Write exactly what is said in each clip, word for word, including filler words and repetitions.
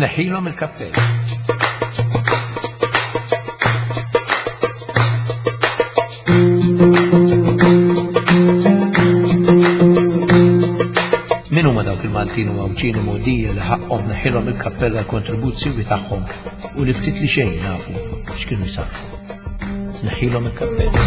Tneħħilhom il-kappell. Min huma dawk il-Maltin u Mawġini Modija li ħaqhom neħħilhom il-kappella l-kontribuzzjoni tagħhom u li ftit li xejn nafu x'kienu jsarfu. Neħħilhom il-kappella.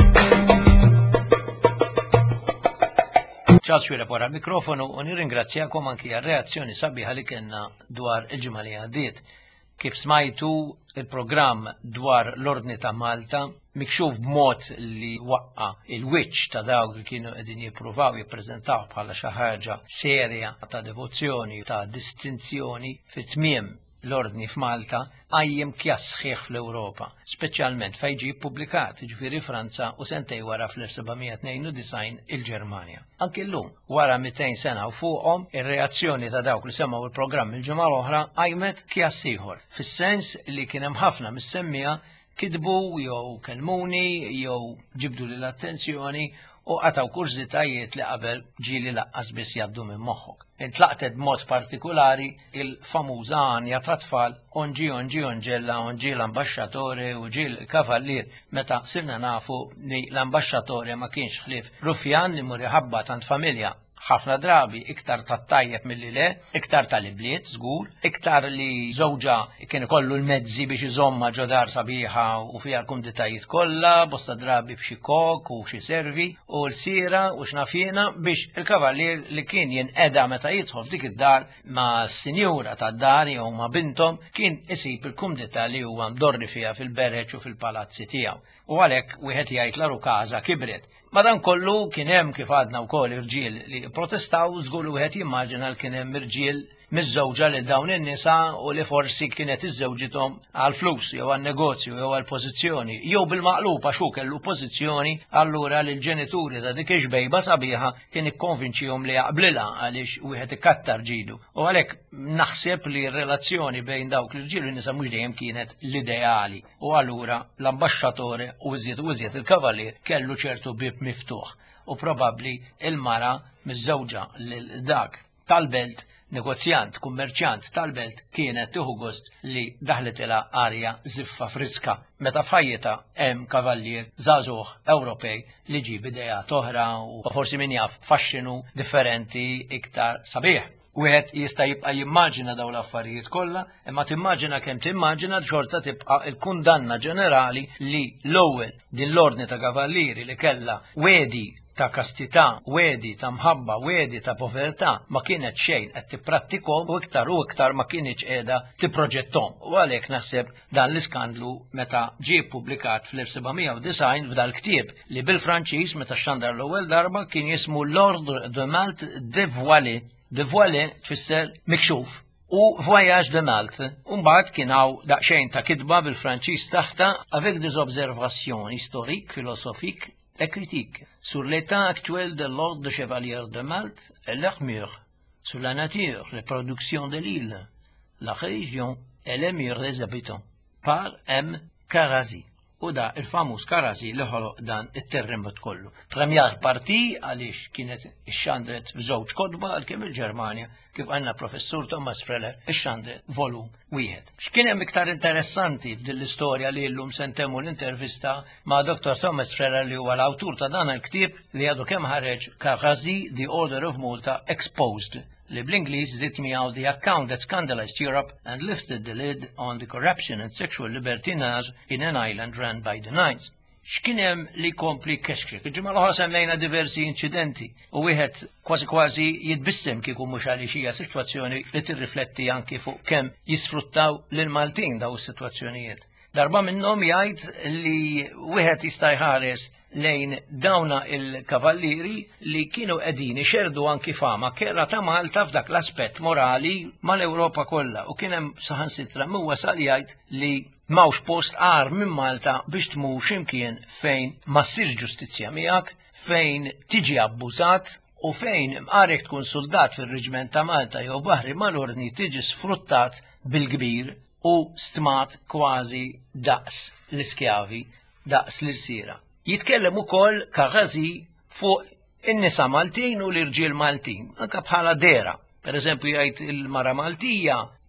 ċaw xwira wara l-mikrofonu u nirringrazzjakom anki għal-reazzjoni sabiħa li kellna dwar il-ġimgħa li għaddiet. Kif smajtu il-programm dwar l-Ordni ta' Malta mikxuf b'mod li waqqa il-wiċċ ta' dawk li kienu qegħdin jippruvaw jippreżentaw bħala xi ħaġa serja ta' devozzjoni ta' distinzjoni fit-tmiem l-Ordni f'Malta għajjem kjas sħiħ fl-Ewropa, speċjalment fejn ġie ppubblikat, ġifieri Franza u sentej wara fl-elf sebgħimija tnejn u disgħin il-Ġermanja. Anki llum, wara mئتين sena u fuqhom, ir-reazzjoni ta' dawk li semgħu il-programm il-ġimgħa l-oħra għajmet kjas ieħor, fis-sens li kien hemm ħafna mis-semmija kidbu jew kelmuni jew ġibdu lil attenzjoni u għataw kurzitajiet li qabel ġieli laqqas biss jgħaddu minn moħħok. Intlaqtet b'mod partikolari il-famuża għanja ta' tfal onġi onġi onġella onġi l-ambasċatore u ġi l-kavallier meta sirna nafu li l-ambasċatore ma kienx ħlief rufjan li muri ħabba tant familja. Ħafna drabi iktar tat-tajjeb milli le, iktar tal-ibliet żgur, iktar li żewġa kien ikollu l-mezzi biex iżomma ġodar sabiħa u fiha l-kumditajiet kollha, bosta drabi b'xi kok u xi servi u l-sira u x'nafina biex il-kavallier li kien jinqeda meta jidħol f'dik id-dar ma' sinjura tad-dar jew ma' bintom kien isib il-kumdita li huwa mdorri fiha fil-bereġ u fil-palazzi tiegħu. U għalhekk wieħed jgħid laru każa kibret. Madankollu kien hemm kif għadna wkoll irġiel li protestaw żgur wieħed jimmaġina li kien hemm irġiel miż-żewġa lil dawn in-nisa u li forsi kienet iż-żewġithom għal flus jew għal negozju jew għal pożizzjoni jew bil-maqlub għax hu kellu pożizzjoni allura li l-ġenituri ta' dik ix-xbejba sabiħa kien ikkonvinċihom li jaqblilha għaliex wieħed ikattar ġidu. U għalhekk naħseb li r-relazzjoni bejn dawk l-irġiel u n-nisa mhux dejjem kienet l-ideali u allura l-ambasċatore u iżjed u iżjed il-kavallier kellu ċertu bib miftuħ u probabbli il-mara miż-żewġa lil dak tal-belt negozjant, kummerċjant tal-belt kienet tieħu gost li daħlet ilha arja ziffa friska meta f'ħajjitha hemm kavallier żagħżugħ Ewropej li ġib idejat oħra u forsi min jaf faxxinu differenti iktar sabiħ. Wieħed jista' jibqa' jimmaġina dawn l-affarijiet kollha, imma timmaġina kemm timmaġina xorta tibqa' il-kundanna ġenerali li l-ewwel din l-ordni ta' kavallieri li kellha wedi ta' kastità, wedi ta' mħabba, wedi ta' povertà ma kienet xejn qed tipprattikhom u iktar u iktar ma kienx qiegħda tipproġetthom. U għalhekk naħseb dan l-iskandlu meta ġie ppubblikat fl-elf sebgħimija u disgħin f'dal ktieb li bil-Franċiż meta xandar l-ewwel darba kien jismu l'Ordre de Malte dévoilé. Dévoilé tfisser mikxuf. U Voyage de Malte, mbagħad kien hawn daqsxejn ta' kitba bil-Franċiż taħta avec des observations historiques, philosophiques et critiques sur l'état actuel de l'ordre de chevalier de Malte et leurs murs, sur la nature, les productions de l'île, la religion et les murs des habitants, par M. Karazi. U da il-famuż Karazi li ħoloq dan it-terremot kollu. Premjar parti għaliex kienet ix-xandret f'żewġ kodba għalkemm il-Ġermanja kif għandna professur Thomas Freller ix-xandret volum wieħed. X'kien hemm iktar interessanti f'din l-istorja li llum se ntemmu l-intervista ma' doktor Thomas Freller li huwa l-awtur ta' dan il-ktieb li għadu kemm ħareġ Karazi, The Order of Malta Exposed. li bl-Ingliż żied miegħu The Account That Scandalized Europe and Lifted the Lid on the Corruption and Sexual Libertinage in an Island Run by the Nights. X'kien hemm li kompli kexxek. Il-ġimgħa l-oħra semmejna diversi inċidenti u wieħed kważi kważi jitbissem kieku mhux għaliex hija sitwazzjoni li tirrifletti anki fuq kemm jisfruttaw lil Maltin daw is-sitwazzjonijiet. Darba minnhom jgħid li wieħed jista' jħares lejn dawna il-kavallieri li kienu qegħdin ixerdu anki fama kera ta' Malta f'dak l-aspett morali mal-Ewropa kollha u kien hemm saħansitra min wasal jgħid li m'hawnx post għar minn Malta biex tmur x'imkien fejn ma ssirx ġustizzja miegħek, fejn tiġi abbużat u fejn mqarek tkun soldat fir-Reġiment ta' Malta jew Baħri mal-Ordni tiġi sfruttat bil-kbir u stmat kważi daqs l-iskjavi, daqs l-irsiera. Jitkellem ukoll Karazi fuq in-nisa Maltin u l-irġiel Maltin, anke bħala dera. Per eżempju jgħid il-mara Maltija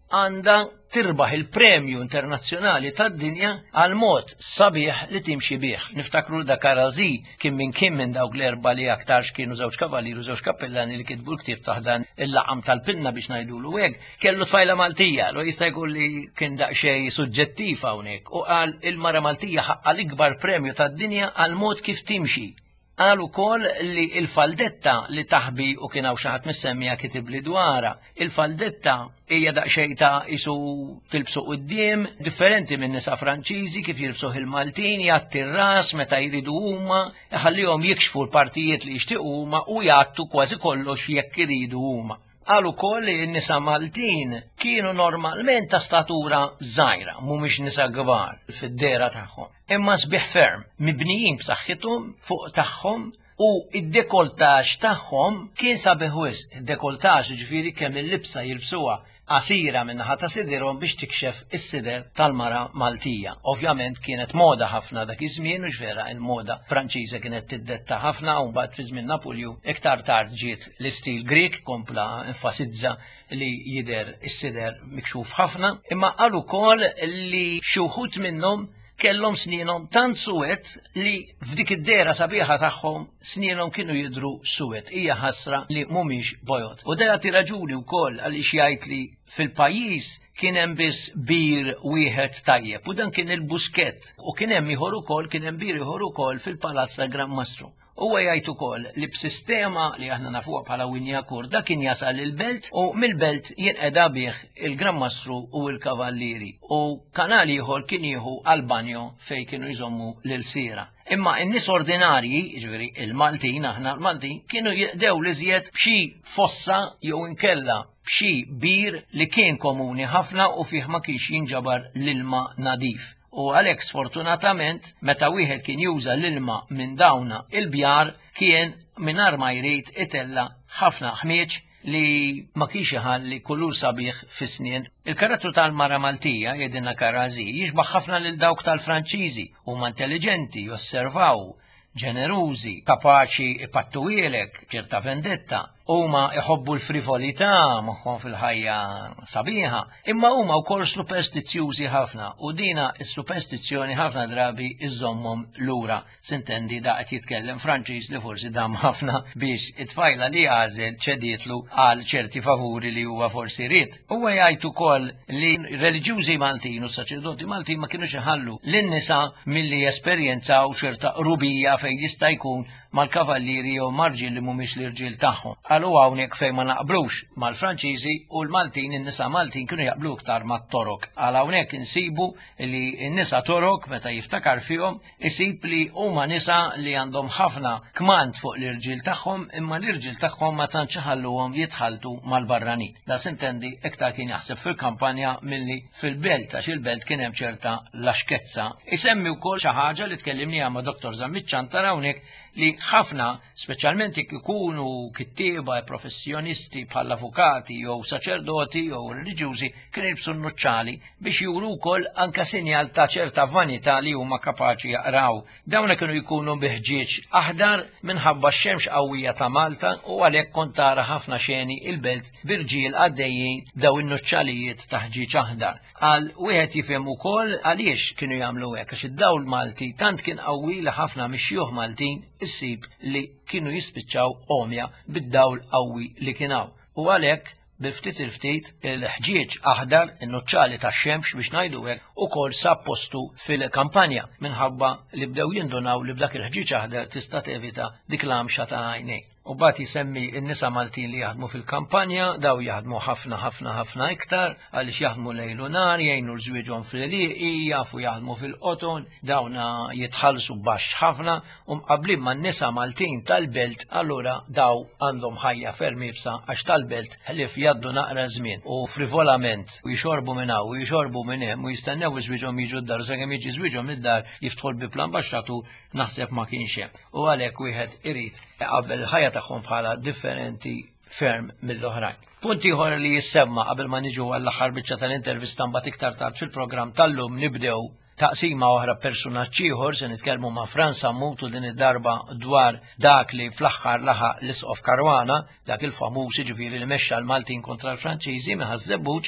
għandha tirbaħ il-premju internazzjonali tad-dinja għal mod sabiħ li timxi bih. Niftakru da Karazi kien minn kien minn dawk l-erba li aktarx kienu żewġ kavalliru żewġ kappellani li kitbu l-ktieb taħdan il-laqam tal-pinna biex ngħidulu hekk, kellu tfajla Maltija, lo jista' jkun li kien daqsxejn suġġettiv hawnhekk u qal il-mara Maltija ħaqqa l-ikbar premju tad-dinja għal mod kif timxi. Qal ukoll li il-faldetta li taħbi u kien hawn xi ħadd missemmija kitib li dwarha. Il-faldetta hija daqsxejn ta' isu tilbsu quddiem, differenti minn nisa Franċiżi kif jilbsuh il-Maltin, jgħatti r-ras meta jridu huma, iħallihom jikxfu l-partijiet li jixtiequ huma u jgħattu kważi kollox jekk iridu huma. Qal ukoll li n-nisa Maltin kienu normalment ta' statura żgħira, mhumiex nisa kbar fid-dera tagħhom. Imma sbieħ ferm, mibnijin b'saħħithom fuq tagħhom u id-dekoltaġġ tagħhom kien sabiħ wisq. Id-dekoltaġġ ġifieri kemm il-libsa jilbsuha qasira min-naħa ta' sidirhom biex tikxef is-sider tal-mara Maltija. Ovvjament kienet moda ħafna dak iż-żmien u ġvera il-moda Franċiża kienet tiddetta ħafna u mbagħad fi żmien Napolju iktar tard ġiet l-istil Grik kompla enfasizza li jidher is-sider mikxuf ħafna, imma qal ukoll li xi wħud minnhom kellhom snienhom tant suwed li f'dik id-dera sabiħa tagħhom snienhom kienu jidhru suwed. Hija ħasra li mhumiex bojot. U da jagħti raġuni wkoll għaliex jgħid li fil-pajjiż kien hemm biss bir wieħed tajjeb u dan kien il-Buskett u kien hemm ieħor ukoll kien hemm bir ieħor ukoll fil-Palazz tal-Gran Mastru. Huwa jgħid ukoll li b'sistema li aħna nafuha bħala winja kurda kien jasal il-belt u mill-belt jinqeda bih il-Gran Mastru u l-Kavallieri u kanal ieħor kien jieħu għall-banjo fejn kienu jżommu lil sira. Imma n-nies ordinarji, ġifieri il-Maltin, aħna l-Maltin, kienu jaqdew l-iżjed b'xi fossa jew inkella b'xi bir li kien komuni ħafna u fih ma kienx jinġabar l-ilma nadif. U għalhekk sfortunatament meta wieħed kien juża l-ilma minn dawna il-bjar kien mingħajr ma jrid itella ħafna ħmieġ li ma kienx iħalli kulur sabiħ fis-snien. Il-karattru tal-mara Maltija jgħidilna Karazi jixbaħ ħafna lil dawk tal-Franċiżi, huma intelligenti, josservaw, ġenerużi, kapaċi ipattu ilek, ċerta vendetta. Huma iħobbu l-frivolità magħhom fil-ħajja sabiħa, imma huma wkoll superstizzjużi ħafna u dina s-superstizzjoni ħafna drabi iżommhom lura. Sintendi da qed jitkellem Franċiż li forsi dam ħafna biex it-tfajla li għażel ċedietlu għal ċerti favuri li huwa forsi rid. Huwa jgħid ukoll li reliġjużi Maltin u saċerdoti Maltin ma kinux iħallu lin-nisa milli jesperjenzaw ċerta rubija fejn jista' jkun mal-kavallieri jew marġil li mhumiex l-irġiel tagħhom. Għalu hawnhekk fejn ma naqblux mal-Franċiżi u l-Maltin, in-nisa Maltin kienu jaqblu iktar mat-torok. Għal hawnhekk insibu li n-nisa torok meta jiftakar fihom isib li huma nisa li għandhom ħafna kmand fuq l-irġiel tagħhom imma l-irġiel tagħhom ma tantx iħalluhom jitħaltu mal-barranin. Da sintendi iktar kien jaħseb fil-kampanja milli fil-belt għax il-belt kien hemm ċerta laxkezza. Isemmi wkoll xi ħaġa li tkellimniha ma' Doktor Zammiċċantar hawnhekk li ħafna, speċjalment jekk ikunu kittieba professjonisti bħal avukati jew saċerdoti jew reliġjużi kienu jilbsu n-nuċċali biex juru wkoll anke sinjal ta' ċerta vanità li huma kapaċi jaqraw. Dawna kienu jkunu biħġieġ aħdar minħabba x-xemx qawwija ta' Malta u għalhekk kont tara ħafna xeni il-belt birġiel għaddejjin daw in-nuċċalijiet ta' ħġieġ aħdar. Għal wieħed jifhem ukoll għaliex kienu jagħmlu hekk għax id-dawl Malti tant kien qawwi li ħafna mix-xjuħ Maltin issib li kienu jispiċċaw omja bid-dawl qawwi li kien hawn. U għalhekk bil-ftit il-ftit il-ħġieġ aħdar in-nuċċali tax-xemx biex ngħidu hekk ukoll sab postu fil-kampanja minħabba li bdew jindunaw li b'dak il-ħġieġ aħdar tista' tevita dik l-amxa ta' għajnejk. U bat jisemmi n-nisa Maltin li jaħdmu fil-kampanja, daw jaħdmu ħafna ħafna ħafna iktar, għaliex jaħdmu lejlu nar, jgħinu l-żwieġhom fil-liqi, jafu jaħdmu fil-qoton, dawna jitħallsu baxx ħafna, u mqablin ma' n-nisa Maltin tal-belt, allura daw għandhom ħajja ferm ibsa għax tal-belt ħlif jaddu naqra żmien u frivolament u jxorbu minn hawn u jxorbu minn hemm u jistennew żwieġhom jiġu d-dar sakemm jiġi żwieġhom id-dar jiftħu l-biblan baxxatu naħseb ma kienx hemm. U għalhekk wieħed irid qabel ħajja tagħhom bħala differenti ferm mill-oħrajn. Punt ieħor li jissemma qabel ma niġu għall-aħħar biċċa tal-intervista mbagħad iktar tard fil-programm tal-lum nibdew taqsima oħra personaġġ ieħor se nitkellmu ma' Frans Sammutu din id-darba dwar dak li fl-aħħar laħaq l-Isqof Karwana, dak il-famuż jiġifieri li mexxa l-Maltin kontra l-Franċiżi minħa żebbuġ.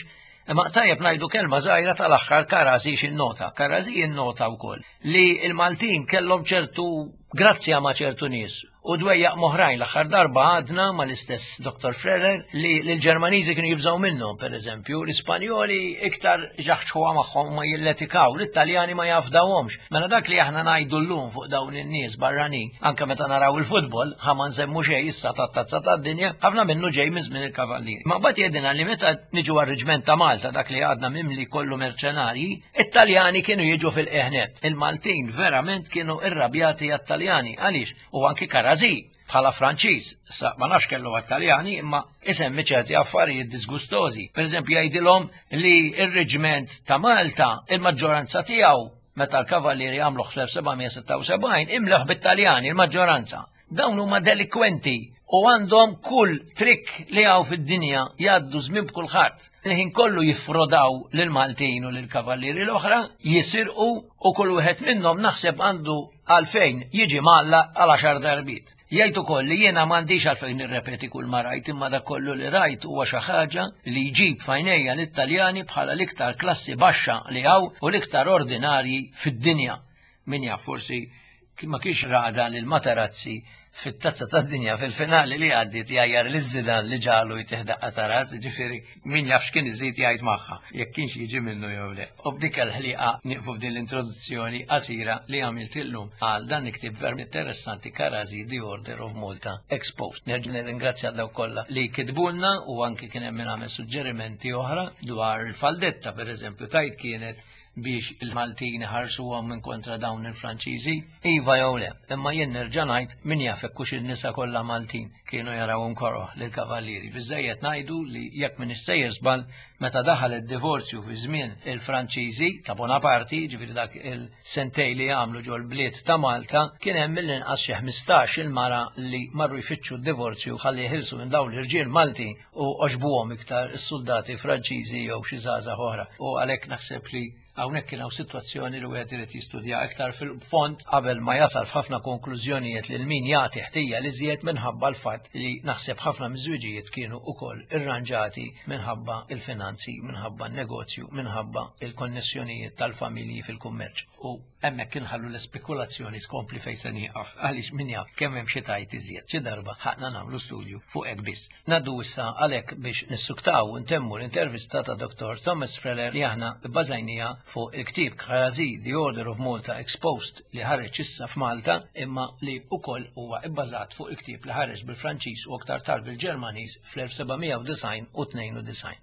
Imma tajjeb ngħidu kelma żgħira tal-aħħar Karazi x'innota. Karazi innota wkoll li l-Maltin kellhom ċertu grazzja ma' ċertu nies. U dwejjaq moħrajn l-aħħar darba għadna ma l-istess doktor Frerer li l-Ġermaniżi kienu jibżaw minnhom, pereżempju, l-Ispanjoli iktar ġaħċuha magħhom ma jilletikaw, l-Italjani ma jafdawhomx. Mela dak li aħna ngħidu llum fuq dawn in-nies barranin, anke meta naraw il-futbol, ħa ma nsemmu xejn issa tat-tazza tad-dinja, ħafna minnu ġej miż-żmien il-kavallieri. Ma mbagħad jgħidilna li meta niġu għar-Riġment ta' Malta dak li għadna mimli kollu merċenarji, Italjani kienu jiġu fil-qeħnet. Il-Maltin verament kienu irrabjati għat-Taljani. Għaliex? U anki Karazi bħala Franċiż, sa ma nafx kellu Taljani, imma isemmi ċerti affarijiet disgustożi. Per eżempju jgħidilhom li r-Reġiment ta' Malta il-maġġoranza tiegħu meta l-Kavallieri għamluh fl-sebgħumiya imleħ bit-Taljani il-maġġoranza. Dawn huma delikwenti u għandhom kull trikk li għaw fid-dinja jgħaddu żmien b'kulħadd. Il-ħin kollu jiffrodaw lil Maltin u lil Kavallieri l-oħra, jisirqu u kull wieħed minnhom naħseb għandu għalfejn jiġi malla għal għaxar darbit. Jgħid ukoll li jiena m'għandix għalfejn nirrepeti kull ma rajt, imma dak kollu li rajt huwa xi ħaġa li jġib f'għajnejja lit-Taljani bħala l-iktar klassi baxxa li hawn u l-iktar ordinarji fid-dinja. Min jaf forsi ma kienx rada lil Materazzi fit-tazza tad-dinja fil-finali li għaddit jgħajjar lil Zidane li ġalu jitieħdaqqa ta' ras, ġifieri min jaf x'kien iżid jgħid magħha jekk kienx jiġi minnu jew le. U b'dik il-ħliqa nieqfu f'din l-introduzzjoni qasira li għamilt illum għal dan niktib verm interessanti Karazi The Order of Malta Exposed. Nerġa' nirringrazzja daw kollha li kitbulna u anke kien hemm min għamel suġġerimenti oħra dwar il-faldetta pereżempju tajt kienet biex il-Maltin ħarsuhom minn kontra dawn il-Franċiżi, iva jew le, imma jien nerġa' ngħid min jaf hekk in-nisa kollha Maltin kienu jarawhom koroħ lill-Kavallieri. Biżżejjed ngħidu li jekk min issejjer żball meta daħal id-divorzju fi żmien il-Franċiżi ta' Bonaparti, ġifieri dak il-sentej li għamlu ġol bliet ta' Malta, kien hemm mill-inqas xi ħmistax il-mara li marru jfittxu d-divorzju ħalli jħilsu minn dawn l-irġiel Maltin u għoġbuhom iktar is-soldati Franċiżi jew xi żgħażagħ oħra. U għalhekk naħseb li hawnhekk kien hawn sitwazzjoni li wieħed irid jistudja iktar fil-fond qabel ma jasal f'ħafna konklużjonijiet lil min jagħti ħtija li żjed minħabba l-fatt li naħseb ħafna miż-żwieġijiet kienu wkoll irranġati minħabba il-finanzi, minħabba n-negozju, minħabba il-konnessjonijiet tal-familji fil-kummerċ. U hemmhekk inħallu l-espekulazzjoni tkompli fejn se nieqaf għaliex min jaf kemm hemm xi tajt iżjed. Xi darba ħaqna nagħmlu studju fuq hekk biss. Naddu issa għalhekk biex nissuktaw u ntemmu l-intervista ta' Doktor Thomas Freller li aħna bbażajnija fuq il-ktib Karazi The Order of Malta Exposed li ħareġ issa f'Malta imma li wkoll huwa bbażat fuq il-ktib li ħareġ bil-Franċiż u aktar tard bil-Ġermaniż fl-sebgħumiya design u tnejn u design.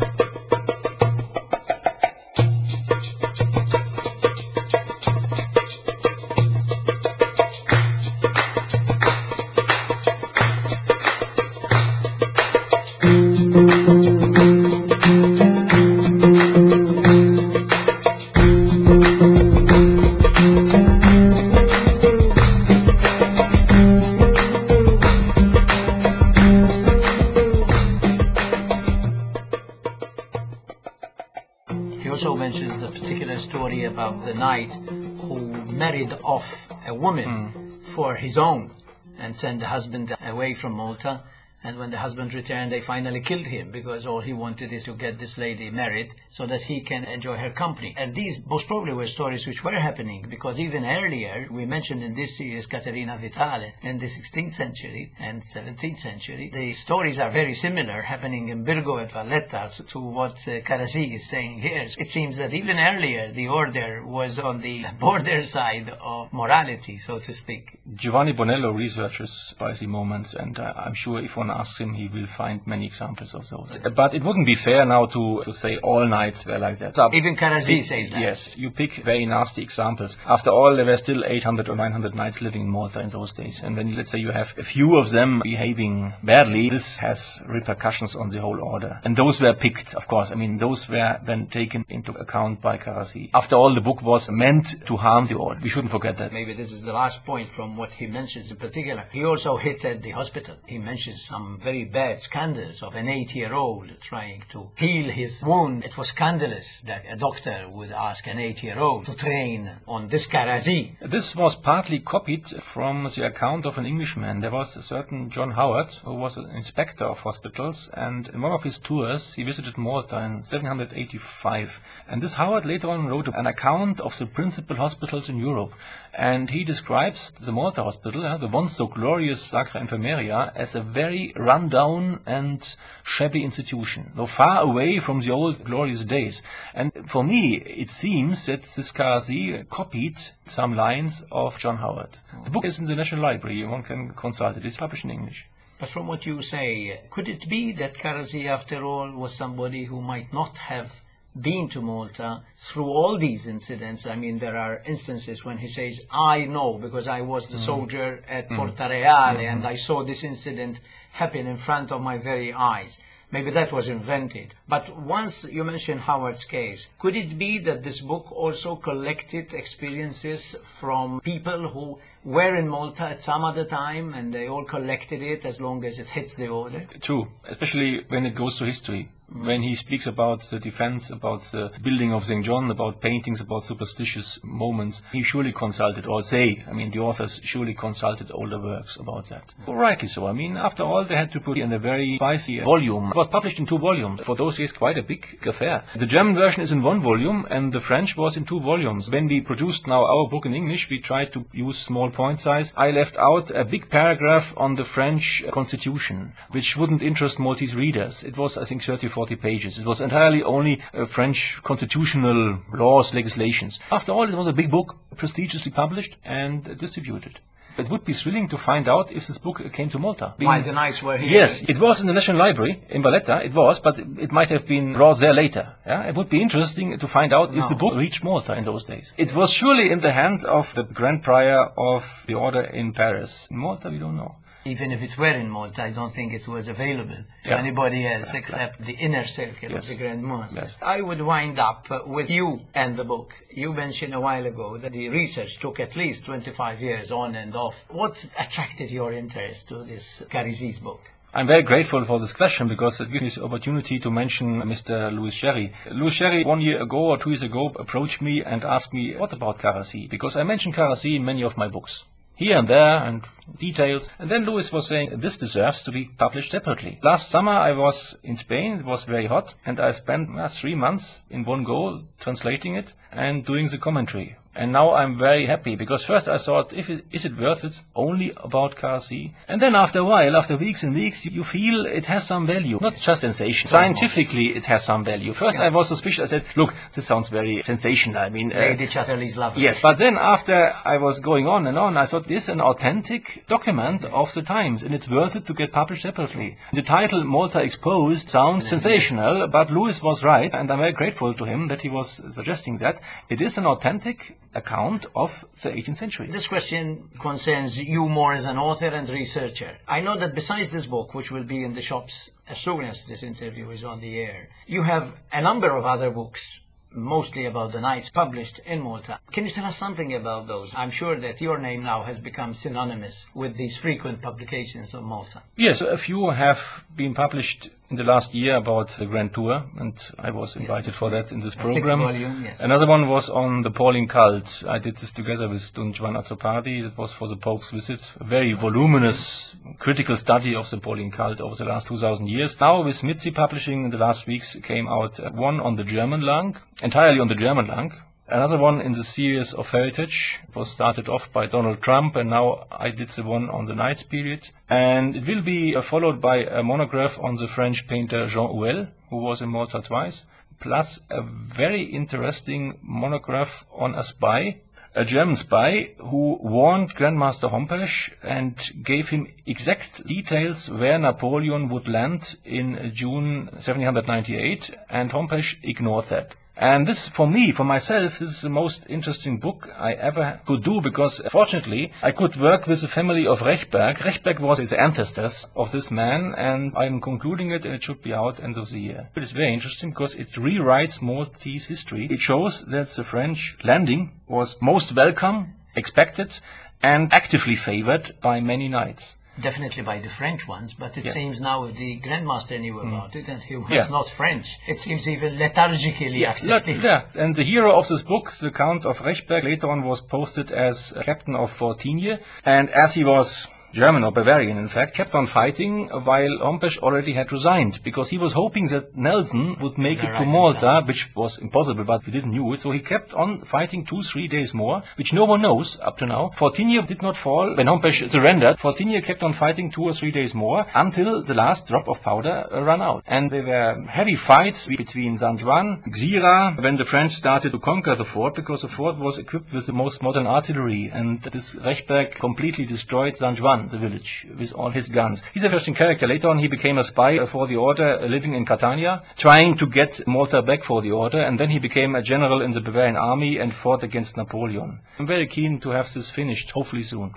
Married off a woman mm. for his own and sent the husband away from Malta, and when the husband returned they finally killed him because all he wanted is to get this lady married so that he can enjoy her company. And these most probably were stories which were happening because even earlier we mentioned in this series Caterina Vitale in the sixteenth century and seventeenth century. The stories are very similar happening in Birgo et Valletta to what uh, Karazi is saying here. It seems that even earlier the order was on the border side of morality, so to speak. Giovanni Bonello researches spicy moments, and uh, I'm sure if one asks him he will find many examples of those. But it wouldn't be fair now to, to say all nights were like that. So even Karazi says that. Yes, you pick very nasty examples. After all, there were still eight hundred or nine hundred knights living in Malta in those days, and when let's say you have a few of them behaving badly, this has repercussions on the whole order. And those were picked, of course. I mean, those were then taken into account by Karazi. After all, the book was meant to harm the order. We shouldn't forget that. Maybe this is the last point from what he mentions in particular. He also hit at the hospital. He mentions some some very bad scandals of an eight-year-old trying to heal his wound. It was scandalous that a doctor would ask an eight-year-old to train on this Karazi. This was partly copied from the account of an Englishman. There was a certain John Howard, who was an inspector of hospitals, and in one of his tours he visited Malta in seventeen eighty-five. And this Howard later on wrote an account of the principal hospitals in Europe. And he describes the Malta hospital, uh, the once so glorious Sacra Infermeria, as a very run-down and shabby institution, though far away from the old glorious days. And for me, it seems that this Karazi copied some lines of John Howard. The book is in the National Library. One can consult it. It's published in English. But from what you say, could it be that Karazi, after all, was somebody who might not have been to Malta through all these incidents? I mean, there are instances when he says, I know because I was the mm. soldier at mm. Porta Reale mm-hmm. and I saw this incident happen in front of my very eyes. Maybe that was invented. But once you mentioned Howard's case, could it be that this book also collected experiences from people who were in Malta at some other time and they all collected it as long as it hits the order? True, especially when it goes to history. Mm. When he speaks about the defense, about the building of Saint John, about paintings, about superstitious moments, he surely consulted, or they, I mean the authors surely consulted older works about that. Mm. Well, rightly so. I mean, after all, they had to put in a very spicy volume. It was published in two volumes. For those days, quite a big affair. The German version is in one volume and the French was in two volumes. When we produced now our book in English, we tried to use small point size. I left out a big paragraph on the French constitution, which wouldn't interest Maltese readers. It was, I think, thirty, forty pages. It was entirely only uh, French constitutional laws, legislations. After all, it was a big book, prestigiously published and uh, distributed. It would be thrilling to find out if this book came to Malta. While the Knights were here. Yes, it was in the National Library in Valletta, it was, but it might have been brought there later. Yeah? It would be interesting to find out no. if the book reached Malta in those days. It was surely in the hands of the Grand Prior of the Order in Paris. In Malta, we don't know. Even if it were in Malta, I don't think it was available to yeah. anybody else yeah, except right. the inner circle yes. of the Grand Master. Yes. I would wind up uh, with you and the book. You mentioned a while ago that the research took at least twenty-five years on and off. What attracted your interest to this Karazi's book? I'm very grateful for this question because it gives me the opportunity to mention Mister Louis Sherry. Louis Sherry, one year ago or two years ago, approached me and asked me, what about Karazi? Because I mentioned Karazi in many of my books. Here and there, and details. And then Louis was saying, this deserves to be published separately. Last summer I was in Spain, it was very hot, and I spent uh, three months in one go translating it and doing the commentary. And now I'm very happy, because first I thought, if it, is it worth it? Only about Karazi? And then after a while, after weeks and weeks, you feel it has some value. Not just sensation. Scientifically, it has some value. First yeah. I was suspicious. I said, look, this sounds very sensational. I mean... Lady uh, Chatterley's Love. Yes, but then after I was going on and on, I thought, this is an authentic document of the times, and it's worth it to get published separately. The title, Malta Exposed, sounds sensational, but Louis was right, and I'm very grateful to him that he was suggesting that. It is an authentic account of the eighteenth century. This question concerns you more as an author and researcher. I know that besides this book, which will be in the shops as soon as this interview is on the air, you have a number of other books, mostly about the Knights, published in Malta. Can you tell us something about those? I'm sure that your name now has become synonymous with these frequent publications of Malta. Yes, a few have been published in the last year about the Grand Tour, and I was invited yes, for that in this program. Volume, yes. Another one was on the Pauline cult. I did this together with Don Juan Azzopardi. It was for the Pope's visit. A very voluminous critical study of the Pauline cult over the last two thousand years. Now with Mitzi Publishing in the last weeks came out one on the German lung, entirely on the German lung. Another one in the series of heritage. It was started off by Donald Trump, and now I did the one on the Knights period. And it will be uh, followed by a monograph on the French painter Jean Houel, who was in Malta twice, plus a very interesting monograph on a spy, a German spy who warned Grandmaster Hompesch and gave him exact details where Napoleon would land in June seventeen ninety-eight, and Hompesch ignored that. And this, for me, for myself, this is the most interesting book I ever could do, because fortunately I could work with the family of Rechberg. Rechberg was the ancestors of this man, and I'm concluding it, and it should be out end of the year. It is very interesting because it rewrites Maltese history. It shows that the French landing was most welcome, expected, and actively favored by many knights. definitely by the French ones, but it Yeah. seems now the Grandmaster knew about it and he was Yeah. not French. It seems even lethargically accepted. Yeah, and the hero of this book, the Count of Rechberg, later on was posted as a captain of Fortigne, and as he was German or Bavarian, in fact, kept on fighting while Hompesch already had resigned, because he was hoping that Nelson would make Yeah, it to right, Malta, yeah. which was impossible, but we didn't knew it, so he kept on fighting two, three days more, which no one knows up to now. Fortigne did not fall when Hompesch surrendered. Fortigne kept on fighting two or three days more until the last drop of powder uh, ran out. And there were heavy fights between San Juan, Xira, when the French started to conquer the fort, because the fort was equipped with the most modern artillery, and this Rechberg completely destroyed San Juan, the village, with all his guns. He's a interesting character. Later on he became a spy for the order, uh, living in Catania, trying to get Malta back for the order, and then he became a general in the Bavarian army and fought against Napoleon. I'm very keen to have this finished, hopefully soon.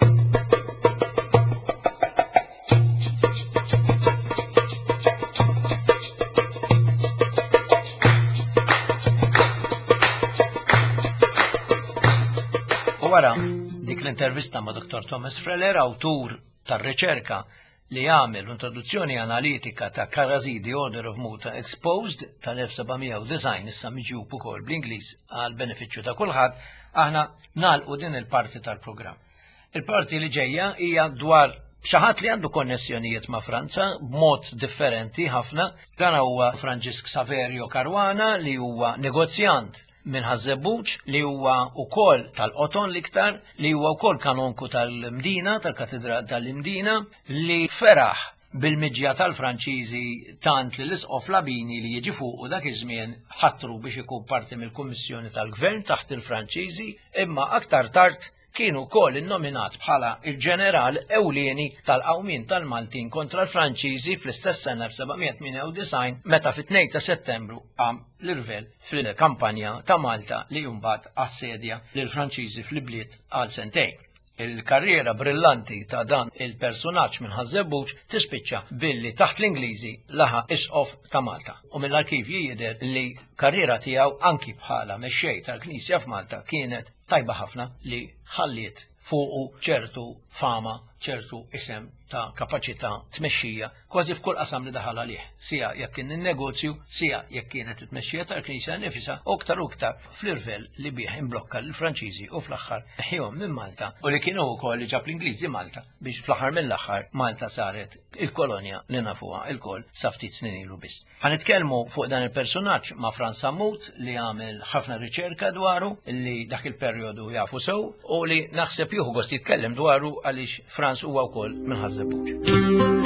U wara dik l-intervista ma' doktor Thomas Freller, awtur tar-riċerka li għamel l-introduzzjoni analitika ta' Karazidi Order of Malta Exposed tal-elf sebgħamija u design issa miġjub ukoll bl-Ingliż għal benefiċċju ta' kulħadd, aħna nagħlqu din il-parti tal-programm. Il-parti li ġejja hija dwar xaħat li għandu konnessjonijiet ma' Franza b'mod differenti ħafna. Dan huwa Franġisk Saverio Caruana li huwa negozjant minn Ħażebbuġ, li huwa wkoll tal-qoton l-iktar, li huwa wkoll kanonku tal-Mdina, tal-Katedra tal-Mdina, li feraħ bil-miġja tal-Franċiżi tant li l-isqof Labini li jiġi fuq u dak iż-żmien ħattru biex ikun parti mill-Kummissjoni tal-Gvern taħt il-Franċiżi, imma aktar tard kienu wkoll innominat bħala il-ġeneral ewlieni tal-qawmien tal-Maltin kontra l-Franċiżi fl-istess sena f'sebgħamija tminja u design meta fit-tnejn ta' Settembru qam l-irvel fil-kampanja ta' Malta li mbagħad assedja lill-Franċiżi fl-bliet għal sentejn. Il-karriera brillanti ta' dan il-personaġġ minn Ħażebbuġ tispiċċa billi taħt l-Ingliżi laħa isqof ta' Malta. U mill-arkivji jidher li karriera tiegħu anki bħala mexxej tal-Knisja f'Malta kienet tajba ħafna li ħalliet fuqu ċertu fama, ċertu isem ta' kapaċità tmexxija kważi f'kull qasam li daħal għalih. Sija jekk kien in-negozju, sija jekk kienet it-tmexxija tal-Knisja nifisha u aktar u aktar fl-irvel li bih imblokka l-Franċiżi u fl-aħħar ħihom minn Malta u li kienu wkoll li ġab l-Ingliżi Malta biex fl-aħħar mill-aħħar Malta saret il-kolonja li nafuha il-koll sa ftit snin ilu biss. Ħanitkellmu fuq dan il-personaġġ ma' Franz Sammut li għamel ħafna riċerka dwaru li dak il-perjodu jafu sew u li naħseb jieħu gost jitkellem dwaru għaliex Franz huwa wkoll minn Ħażebbuġ.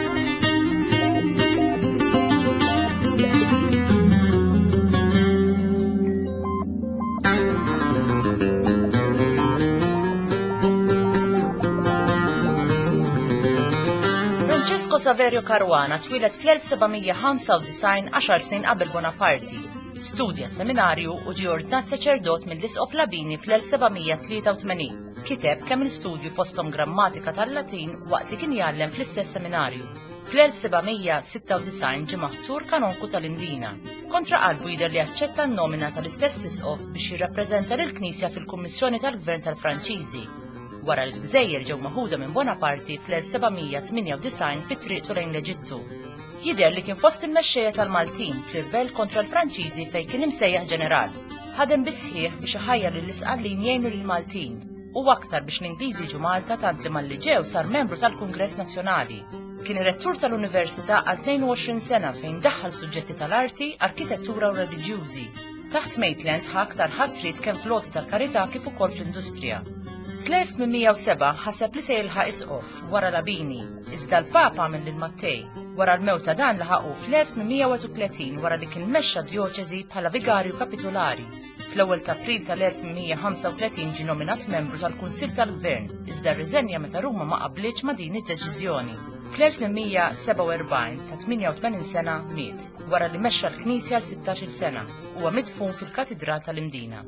Francesco Saverio Caruana twilet fl-elf sebgħamija ħamsa u design għaxar snin qabel Bonaparti. Studja seminarju u ġie ordnat saċerdot mill-isqof Labini fl-elf sebgħamija tlieta u tmenin. Kiteb kemm il-studju fosthom grammatika tal-Latin waqt li kien jgħallem fl-istess seminarju. fl-elf sebgħamija sitta u design ġie maħtur kanonku tal-Mdina. Kontra qalbu jidher li aċċetta n-nomina tal-istess isqof biex jirrappreżenta lill-Knisja fil-Kummissjoni tal-Gvern tal-Franċiżi. Wara li l-Gżejjer ġew maħuda minn Bonaparti fl-elf sebgħamija tminja u design fit-triqtu lejn l-Eġittu. Jidher li kien fost il-mexxejja tal-Maltin fl-irvel kontra l-Franċiżi fejn kien imsejjaħ ġeneral. Ħadem bisħieħ biex iħajjar lill-isqallin jgħinu lill-Maltin u aktar biex l-Ingliżi ġu Malta tant li malli ġew sar membru tal-Kungress Nazzjonali. Kien ir-rettur tal-Università għal tnejn u għoxrin sena fejn daħħal suġġetti tal-arti, arkitettura u reliġjużi. Taħt Maitland ħa aktar ħatrit kemm floti tal-karità kif ukoll fl-industrija. fl-elf tminja u seba' ħaseb li se jilħaq isqof wara Labini, iżda l-Papa għamel lil Mattej. Wara l-mewt ta' dan laħaqu fl-elf tminja u tletin wara li kien mexxa djoċeżi bħala vigarju kapitolari. Fl-ewwel ta' April tal-elf tminja ħamsa u tletin ġie nominat membru tal-Kunsill tal-Gvern, iżda rriżenja meta Ruma ma qablitx ma' din id-deċiżjoni. fl-elf tminja seba' u erbgħin ta' tminja u tmenin sena miet, wara li mexxa l-Knisja sittax-il sena, huwa midfun fil-Katedral tal-Mdina.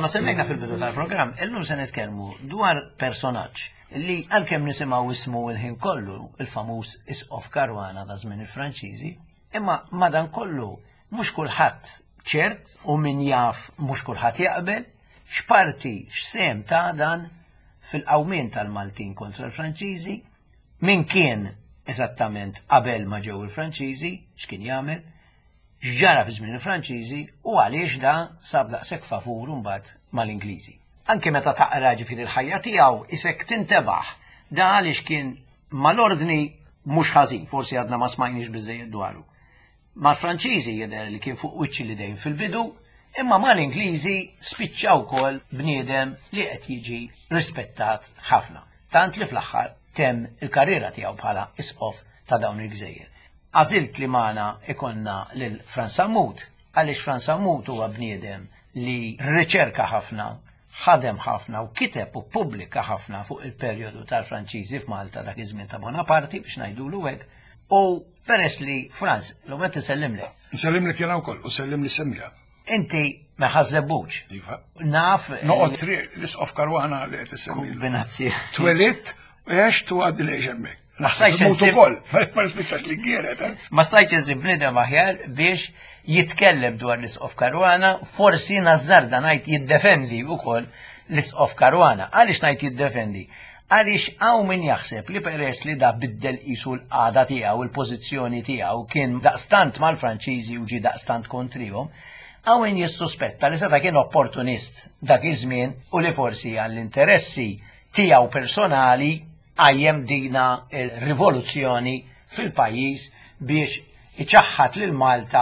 Bħalma semmejna fil-bidu tal-programm, illum se nitkellmu dwar personaġġ li għalkemm nisimgħu ismu l-ħin kollu il-famuż Isqof Karwana ta' żmien il-Franċiżi, imma madankollu mhux kulħadd ċert u min jaf mhux kulħadd jaqbel x'parti x'sem ta' dan fil-qawmien tal-Maltin kontra l-Franċiżi, min kien eżattament qabel ma ġew il-Franċiżi, x'kien jagħmel, x'ġara fi żmien il-Franċiżi u għaliex da sab daqshekk favur mbagħad mal-Ingliżi. Anke meta taqra ġifieri l-ħajja tiegħu isek tintebaħ da għaliex kien mal-ordni mhux ħażin, forsi għadna ma smajniex biżejjed dwaru. Mal-Franċiżi jidher li kien fuq wiċċi li dejjem fil-bidu, imma mal-Ingliżi spiċċa wkoll bniedem li qed jiġi rispettat ħafna. Tant li fl-aħħar temm il-karriera tiegħu bħala isqof ta' dawn il-gżejjer. Għażilt li magħna ikonna lil Frans Sammut, għaliex Frans Sammut huwa bniedem li riċerka ħafna, ħadem ħafna u kiteb u pubblika ħafna fuq il-perjodu tal-Franċiżi f'Malta dak iż-żmien ta' Bonaparti biex ngħidulu hekk, u peress li Frans, l qed isellimlek. Nsellimlek jiena wkoll u sellim li semmija. Inti ma ħażebux. Iva. Naf. Noqgħod triq l-Isqof Karwana li qed isemmi. Kombinazzjoni. Twelidt u għex tu għaddi lejx hemmhekk. Ma stajċ Mutu ukoll, ma nispiċċax li gieret. Ma stajċ iżib bniedem aħjar biex jitkellem dwar l-Isqof Karwana, forsi nażarda ngħid jiddefendi wkoll l-Isqof Karwana. Għaliex ngħid jiddefendi? Għaliex hawn min jaħseb li peress li da biddel qisu l-qagħda tiegħu, il-pożizzjoni tiegħu kien daqstant mal-Franċiżi u ġie daqstant kontrihom, hawn jissuspetta li seta kien opportunist dak iż-żmien u li forsi għall-interessi tiegħu personali għajjem dina il-rivoluzzjoni fil-pajjiż biex iċaħħat lil Malta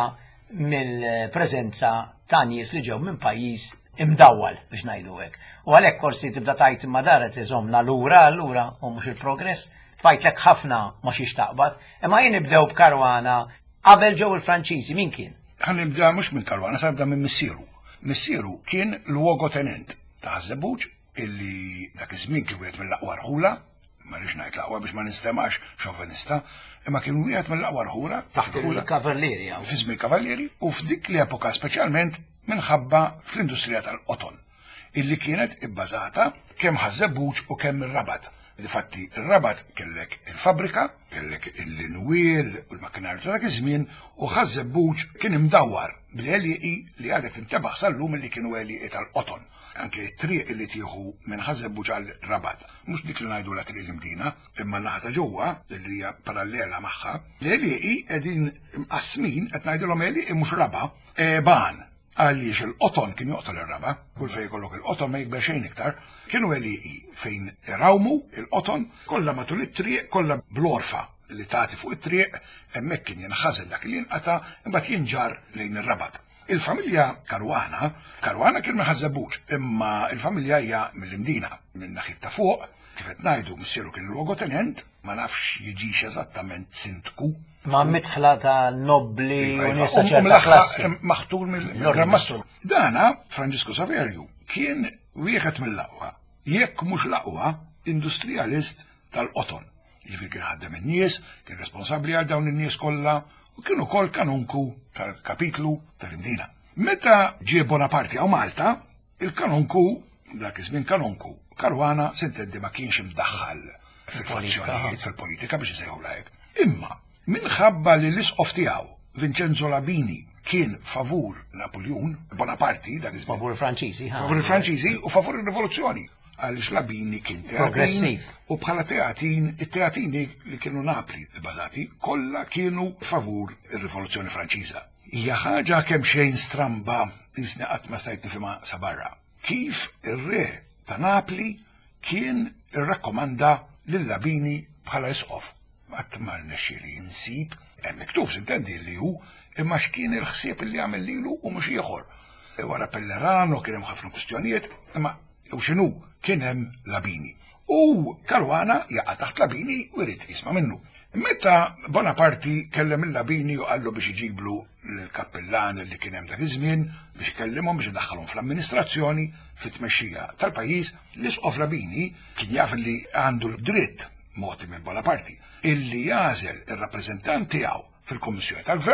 mill-preżenza ta' nies li ġew minn pajjiż imdawwal biex ngħidu hekk. U għalhekk forsi tibda tgħid imma daret iżommna lura allura u mhux il-progress, tfajtlek ħafna ma xiex taqbad, imma jien nibdew b'Karwana qabel ġew il-Franċiżi min kien? Ħan nibda mhux minn Karwana, sa nibda minn Missieru. Missieru kien luogotenent ta' Ħażebbuġ illi dak iż-żmien kien wieħed mill-aqwa rħula, ma rridx ngħid laqwa biex ma nistemax xovinista, imma kien wieħed mill-aqwa rħula taħt il-kavallieri hawn. Fi żmien kavallieri u f'dik l-epoka speċjalment minħabba fl-industrija tal-qoton, illi kienet ibbażata kemm Ħażebbuġ u kemm ir-Rabat. Difatti ir-Rabat kellek il-fabrika, kellek il-linwiel u l-makkinarju ta' dak iż-żmien u Ħażebbuġ kien imdawwar bl-għelieqi li għadek tintebaħ sal-lum illi kienu għelieqi tal-qoton. Anke t-triq illi tieħu minn Ħażebbuġ għal Rabat. Mhux dik li ngħidu la triq l-imdina, imma n-naħa ta' ġewwa li hija parallela magħha. L-għelieqi qegħdin mqasmin qed ngħidulhom għelieqi mhux raba, ban. Għaliex il-qoton kien joqtol ir-raba, kull fejn jkollok il-qoton ma jikber xejn iktar, kienu għelieqi fejn rawmu il-qoton kollha matul it-triq kollha blorfa li tagħti fuq it-triq hemmhekk kien jinħażel dak li jinqata' imbagħad jinġar lejn ir-Rabat. Il-familja Karwana, Karwana kien minn Ħażebbuġ, imma il-familja hija mill-imdina, minn naħit ta' fuq, kif qed ngħidu missieru kien luogotenent, ma nafx jiġix eżattament sindku. Ma mitħla ta' nobli u nisa ċerta klassi. Maħtur mill-Grammaster. Dana, Franġisco Saverio, kien wieħed mill-aqwa, jekk mhux l-aqwa industrialist tal-qoton. Jiġifieri kien ħaddem in-nies, kien responsabbli għal dawn in-nies kollha, u kien ukoll kanunku tal-kapitlu tal-imdina. Meta ġie Bonaparti għaw Malta, il-kanunku, dak iż-żmien kanunku, Karwana sintendi ma kienx imdaħħal fil-fazzjonijiet fil-politika biex isejħula hekk. Imma minħabba li l-isqof tiegħu Vincenzo Labini kien favur Napoleon Bonaparti, dak iż-żmien. Favur il-Franċiżi, Favur il-Franċiżi u favur ir-rivoluzzjoni. Għaliex Labini kien teatin u bħala teatin, it-teatini li kienu Napli bbażati kollha kienu favur ir-rivoluzzjoni Franċiża. Hija ħaġa kemm xejn stramba isni qatt ma stajt nifhimha sa barra. Kif ir-re ta' Napli kien irrakkomanda lil Labini bħala isqof. Qatt ma rnexxieli insib hemm miktub sintendi li hu imma x'kien il-ħsieb li għamel lilu u mhux ieħor. Wara Pellerano kien hemm ħafna kwistjonijiet, imma u x'inhu kien hemm Labini. U Karwana jaqa' taħt Labini u jrid jisma' minnu. Meta Bonaparti kellem il-Labini u qallu biex iġiblu l-kappellan li kien hemm dak iż-żmien biex ikellimhom biex iddaħħalhom fl-amministrazzjoni fit-tmexxija tal-pajjiż, l-isqof Labini kien jaf li għandu l-dritt moti minn Bonaparti illi jażel ir-rappreżentant tiegħu fil-Kummissjoni tal-Gvern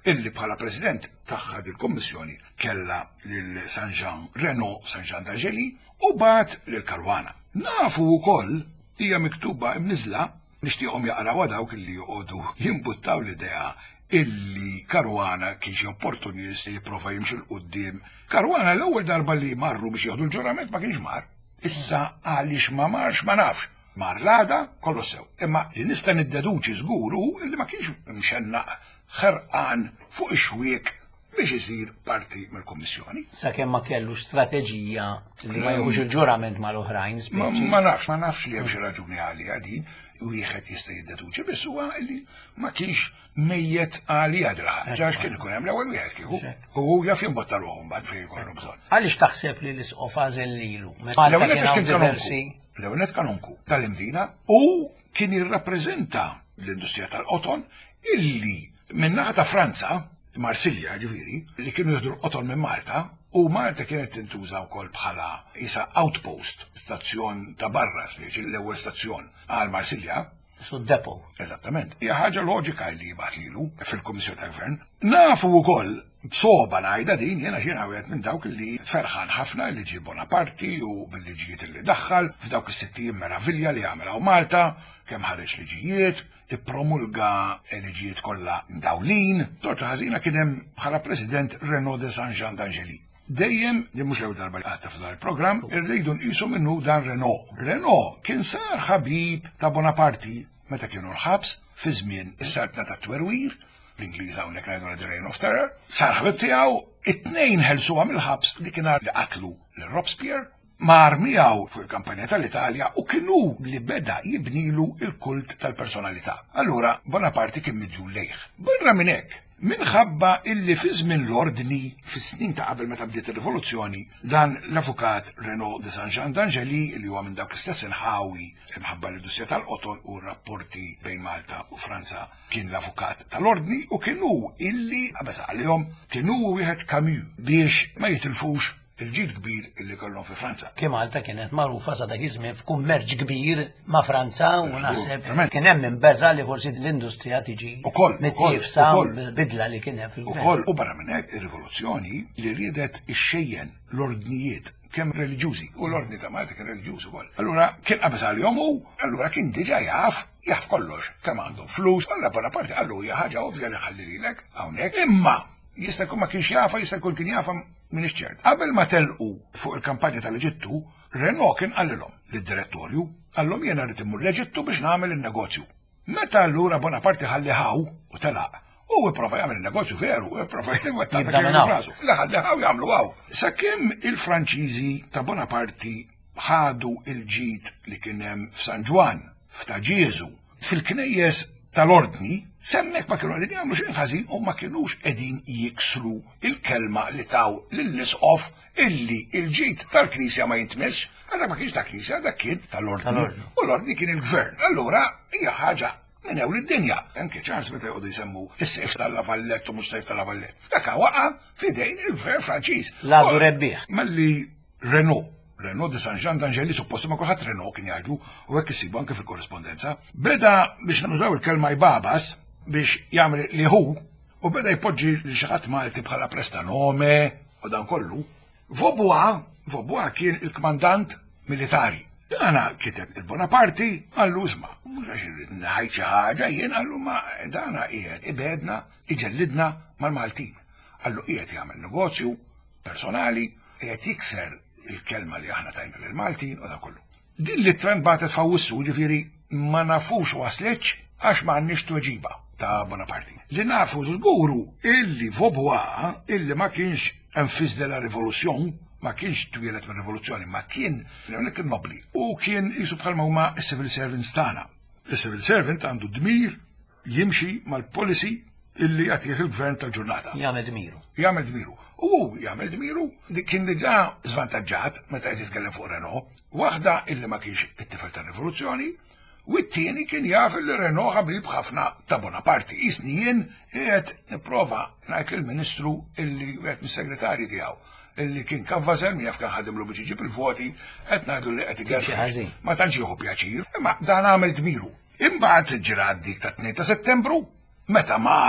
illi bħala president tagħha il-Kommissjoni kella lil Saint-Jean Renault Saint-Jean d'Angeli u bat lil Caruana. Nafu wkoll hija miktuba imniżla nixtieqhom jaqraw dawk illi joqogħdu jimbuttaw l-idea illi Caruana kien xi opportunist jipprova jimxi l-qudiem. Caruana l-ewwel darba li marru biex jieħdu l-ġurament ma kienx mar. Issa għaliex ma marx ma nafx. Mar l-għada kollu sew. Imma li nista' niddeduċi żguru illi ma kienx mxennaq ħerqan fuq ix-xwiek biex isir parti mill-Kommissjoni. Sakemm ma kellux strateġija li ma jieħux il-ġurament mal-oħrajn. Ma nafx, ma nafx li hemm xi raġuni għalija din wieħed jista' jiddeduċi biss huwa li ma kienx mejjed għalija ħaġa kien ikun hemm l-ewwel wieħed kieku. U jaf jimbotta ruħhom bad fejn jkollu bżonn. Għaliex taħseb li l-isqof għażel lilu? Malta kien hawn diversi. L-ewwel kanunku tal-imdina u kien jirrappreżenta l-industrija tal-qoton illi min-naħa ta' Franza, Marsilja ġifieri, li kienu jieħdu l-qoton minn Malta u Malta kienet tintuża wkoll bħala isa outpost, stazzjon ta' barra, l-ewwel stazzjon għal Marsilja. Su depo. Eżattament. Hija ħaġa loġika li jibgħat lilu fil-Kummissjoni tal-Gvern. Nafu wkoll b'soba ngħidha din jiena xi wieħed minn dawk li ferħan ħafna li ġie Bonaparti u bil-liġijiet li daħħal f'dawk is-sittin meravilja li għamilha Malta, kemm ħareġ liġijiet, ippromulga liġijiet kollha dawlin. Torta ħażina kien hemm bħala President Renault de Saint-Jean d'Angeli. Dejjem, di mhux l-ewwel darba li għatta f'dan il-programm, irridu nqisu minnu dan Renault. Renault kien sar ħabib ta' Bonaparti meta kienu l-ħabs fi żmien is-sartna ta' twerwir, l-Ingliż hawnhekk ngħidu the Reign of Terror, sar ħabib tiegħu it-tnejn ħelsuha mill-ħabs li kien li qatlu lil Robespierre, mar miegħu fuq il-kampanja tal-Italja u kienu li beda jibnilu il-kult tal-personalità. Allura Bonaparti kien midju lejh. Barra minn hekk, minħabba illi fi żmien l-ordni fis-snin ta' qabel meta bdiet ir-rivoluzzjoni dan l-avukat Renault de Saint-Jean d'Angeli li huwa minn dawk l-istess inħawi imħabba l-industrija tal-qoton u rapporti bejn Malta u Franza kien l-avukat tal-ordni u kienu illi qabeż għalihom kienu wieħed Camus biex ma jitilfux il-ġid kbir illi kollhom fi Franza. Kien Malta kienet magħrufa sa dak iż-żmien f'kummerċ kbir ma' Franza u naħseb kien hemm inbeża li forsi l-industrija tiġi mittiefsa bidla li kien hemm fil-gvern. Ukoll u barra minn hekk ir-rivoluzzjoni li riedet ixxejjen l-ordnijiet kemm reliġjużi u l-ordni ta' Malta kien reliġjuż ukoll. Allura kien qabeż għalihom u allura kien diġà jaf jaf kollox kemm għandhom flus, alla Bonaparti qallu hija ħaġa ovvja li ħalli lilek hawnhekk imma jista' jkun ma kienx jafa, jista' jkun kien jafa minn ċert. Qabel ma telqu fuq il-kampanja tal-Eġittu, Renault kien qallilhom lid-direttorju, għallhom jiena rrid immur l-Eġittu biex nagħmel in-negozju. Meta allura Bonaparti ħalliħaw u telaq, u ipprova jagħmel in-negozju veru, u ipprova jwettaq rasu. La ħalliħaw jagħmlu hawn. Sakemm il-Franċiżi ta' Bonaparti ħadu il-ġid li kien hemm f'San Ġwan, f'Taġieżu, fil-knejjes tal-ordni, semmek ma kienu għedin għamlu xejn ħażin u ma kienux qegħdin jikslu il-kelma li taw lill-isqof illi il-ġid tal-Knisja ma jintmesx, għadak ma kienx tal-Knisja, għadak kien tal-ordni. U l-ordni kien il-gvern. Allura hija ħaġa minn hawn id-dinja. Anke ċans meta jgħodu jsemmu is-sejf tal-Lavallett u mhux sejf tal-Lavallett. Dak waqa' f'idejn il-gvern Franċiż. Ladu rebbieħ. Malli Renault Renault de Saint-Jean d'Angeli supposti ma kulħadd Renault kien jgħidu u hekk isibu anke fil-korrespondenza. Beda biex nużaw il-kelma jbabas biex jagħmel liħu u beda jpoġġi li xi ħadd Malti bħala prestanome u dan kollu. Vaubois, Vaubois kien il-kmandant militari. Dana kiteb il-Bonaparti għallu isma' mhux għax irid ngħid xi ħaġa jien għallu ma dana qiegħed ibedna iġellidna mal-Maltin. Għallu qiegħed jagħmel negozju personali, qiegħed jikser il-kelma li aħna tajna lil-Maltin u da kollu. Din li trend batet fawissu ġifieri ma nafux wasletx għax ma għandniex tweġiba ta' Bonaparti. Li nafu żguru illi Vaubois illi ma kienx enfisde la rivoluzzjon, ma kienx twielet mir rivoluzzjoni, ma kien hawnhekk kien nobli u kien jisu bħalma huma s-civil servants tagħna. Is-civil servant għandu dmir jimxi mal-policy illi għatih il-gvern tal-ġurnata. Jagħmel dmiru. Jagħmel dmiru. U jagħmel dmiru kien diġà żvantaġġat meta qed jitkellem fuq Renault, waħda illi ma kienx it-tifel tar-rivoluzzjoni, u t-tieni kien jaf li Renault ħabib ħafna ta' Bonaparti. Isni jien qed nipprova ngħid lill-Ministru illi qed mis-segretarji tiegħu illi kien Kavvażel min jaf kien ħadimlu biex iġib il-voti qed ngħidu li qed igerfi. Ma tantx jieħu pjaċir, imma dan għamel dmiru. Imbagħad ġrat dik ta' tnejn ta' Settembru, meta mar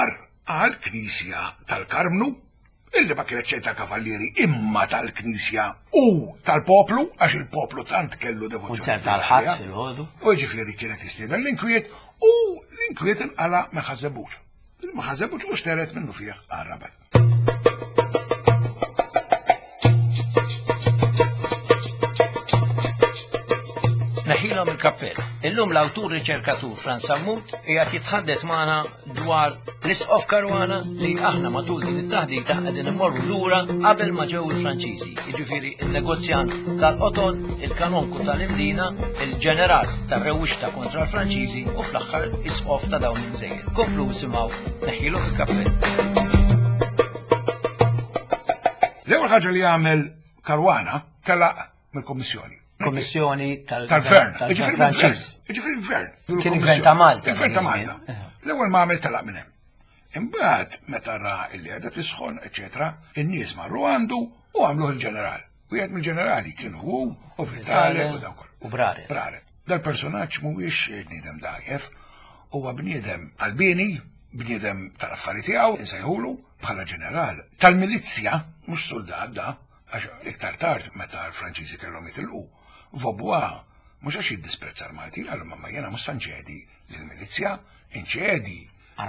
għal Knisja tal-Karmnu, illi ma kienet xejn tal-kavallieri imma tal-Knisja u tal-poplu, għax il-poplu tant kellu devozzjoni. Kunzert tal-ħadd fil-ħodu. U ġifieri kienet istieda l-inkwiet u l-inkwiet inqala ma ħażebux. Ma ħażebux u xteret minnu fih għar-Rabat. Neħilhom il-kappell. Illum l-awtur riċerkatur Franz Sammut qiegħed jitħaddet magħna dwar l-isqof Karwana li aħna matul din it-taħdita qegħdin immorru lura qabel ma ġew il-Franċiżi. Jiġifieri il-negozjant tal-qoton, il-kanonku tal-imdina, il-ġeneral tar-rewwixta kontra l-Franċiżi u fl-aħħar isqof ta' dawn il-gżejjer. Komplu simgħu neħilhom il-kappell. L-ewwel ħaġa li għamel Karwana telaq mill-Kommissjoni. Kommissjoni tal-Gvern. Franċiż. Ġifieri l-Gvern. Kien il-Gvern ta' Malta. Il-Gvern ta' Malta. L-ewwel ma għamel telaq minn hemm. Imbagħad meta ra illi qiegħda tisħon, eċetera, in-nies marru għandu u għamluh il-ġenerali. Wieħed mill-ġenerali kienu hu u Vitale u dawk. U Brare. Brare. Dal-personaġġ mhuwiex bniedem dajjef, huwa bniedem qalbini, bniedem tal-affarijiet tiegħu, insejħulu bħala ġeneral tal-milizzja, mhux soldat da, għax iktar tard meta l-Franċiżi kellhom jitilqu. Vobwa, mux għax jiddisprezza l-Malti, għallum ma jena mus sanċedi l-milizja, inċedi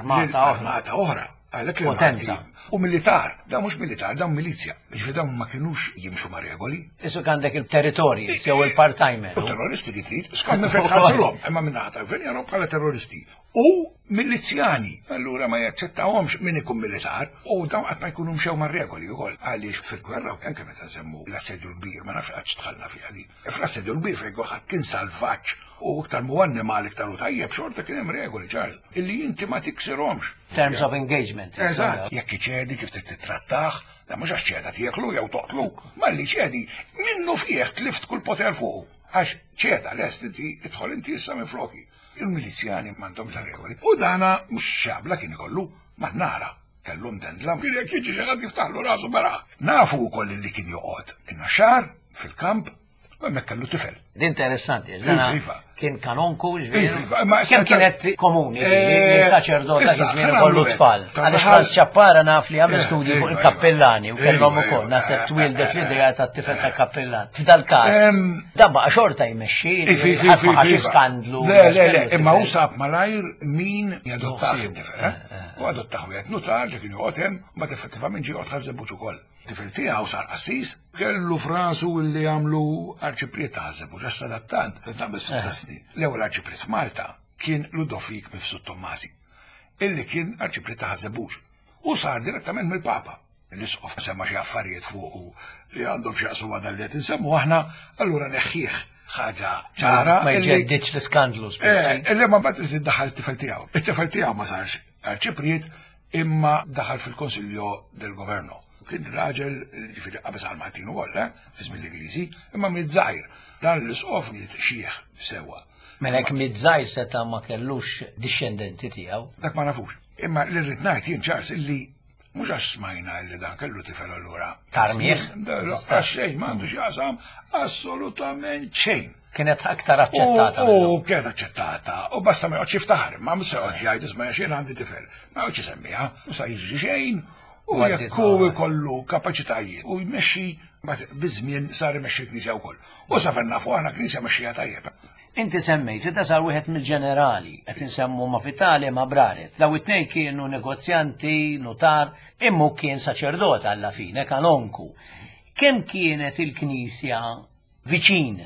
armata oħra, għalek potenza. U militar, da mux militar, da milizja, ġvi da ma kienux jimxu ma regoli. Isu għandek il-territorji, sew il-part-timer. U terroristi li trid, skam minn fejn ħarsulhom, imma minnaħta, fejn jarom bħala terroristi. U milizjani, allura ma jaċċettawhomx min ikun militar, u dawn qatt ma jkunu mxew ma' regoli wkoll. Għaliex fil-gwerra u anke meta semmu l-assedju l-kbir, ma nafx għadx tħallna fiha di. Fl-assedju l-kbir fejn ħadd kien salvaġġ u iktar muwannimal iktar u tajjeb xorta kien hemm regoli ċar, illi inti ma tiksirhomx. Terms of engagement. Eżatt, jekk iċedi kif trid tittrattah, da mhux għax ċeda tieklu jew toqtlu, malli ċedi minnu fih tlift kull poter fuq. Għax ċeda lest inti idħol inti issa minn floki. Il-milizjani m'għandhomx la regoli. U dana mhux xabla kien ikollu ma' nara. Kellhom tendlam kien jekk jiġi xi ħadd jiftaħlu rasu baraħ. Nafu wkoll li kien joqgħod in-naxxar fil-kamp u hemmhekk kellu tifel. Interessanti, dana kien kanonku, kemm kienet komuni, saċerdota kizmin kollu tfal. Għalix Franz ċappara naf li għamil studi fuq il-kappellani u kellhom ukoll naseb twildet l-idea ta' tifel ta' kappellan. F'dal każ, dabba xorta jmexxi, ħaxi skandlu. Le, le, le, imma hu sab malajr min jadottaħ id-tifel. U adottaħu jgħet nutar li kien joqgħod hemm, ma effettivament ġie joqgħod ħażebbuġ ukoll. Tifel tiegħu sar qassis, kellu frasu li jagħmlu arċipriet ta' ħażebbuġ għax sadattant, tagħmel snin. L-ewwel arċipriet f'Malta kien Ludovik Mifsud Tommasi, illi kien arċipriet ta' ħażebbuġ. U sar direttament mill-Papa. L-isqof semma xi affarijiet fuq li għandhom x'jaqsmu ma' dan li qed insemmu aħna, allura neħħieħ ħaġa ċara. Ma jġeddiċ l-skandlu. Illi ma bad iddaħħal it-tifel tiegħu. It-tifel tiegħu ma sarx arċipriet imma daħal fil-Konsilju del-Governo. Kien raġel ġifieri qabeż għal Maltin ukoll, f'ism l-Ingliżi, imma miżgħir dan l-isqof jiet xieħ sewa. Melek miżgħir seta' ma kellux discendenti tiegħu. Dak ma nafux. Imma li rrid ngħid jien ċars illi mhux għax smajna illi dan kellu tifel allura. Tarmieħ? Għax xejn m'għandux jaqsam assolutament xejn. Kienet aktar aċċettata. U kienet aċċettata. U basta ma jgħodx jiftaħar, ma mhux se jgħod jgħid isma' xejn għandi tifel. Ma jgħodx isemmiha, u sa jiġri xejn. U jekk hu jkollu kapaċitajiet u jmexxi biżmien sar imexxi l-Knisja wkoll. U sa fenna fuq aħna Knisja mexxija tajjeb. Inti semmejt, inti sar wieħed mill-ġenerali, qed insemmu ma' Vitale ma' Brare. Daw it-tnejn kienu negozjanti, notar, immu kien saċerdot alla fine, kanonku. Kemm kienet il-Knisja viċin